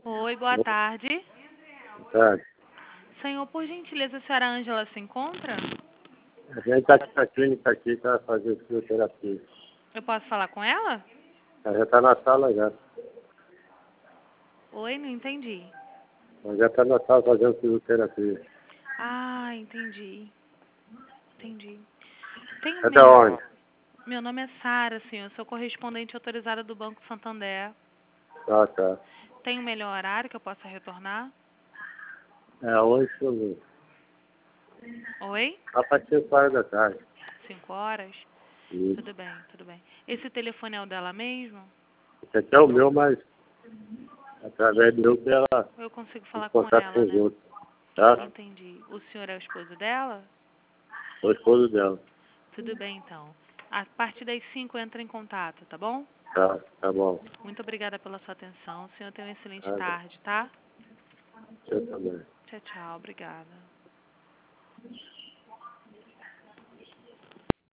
Oi, boa tarde. Tá. Senhor, por gentileza, a senhora Ângela se encontra? A gente está aqui na clínica aqui para fazer fisioterapia. Eu posso falar com ela? Ela já está na sala já. Oi, não entendi. Ela já está na sala fazendo fisioterapia. Ah, entendi. Entendi. Tem um Até onde? Meu nome é Sara, senhor. Sou correspondente autorizada do Banco Santander. Tá. Tem um melhor horário que eu possa retornar? É hoje, deixa eu ver. Oi? A partir das 4 da tarde. 5 horas? Isso. Tudo bem, tudo bem. Esse telefone é o dela mesmo? Esse aqui é o meu, mas através do meu que ela Ou eu consigo tem falar com contato com ela, os né? outros. Tá? Entendi. O senhor é o esposo dela? Sou esposo dela. Tudo bem, então. A partir das 5 entra em contato, tá bom? Tá bom. Muito obrigada pela sua atenção. O senhor tenha uma excelente Tá. tarde, tá? Você também. Tchau, tchau. Obrigada.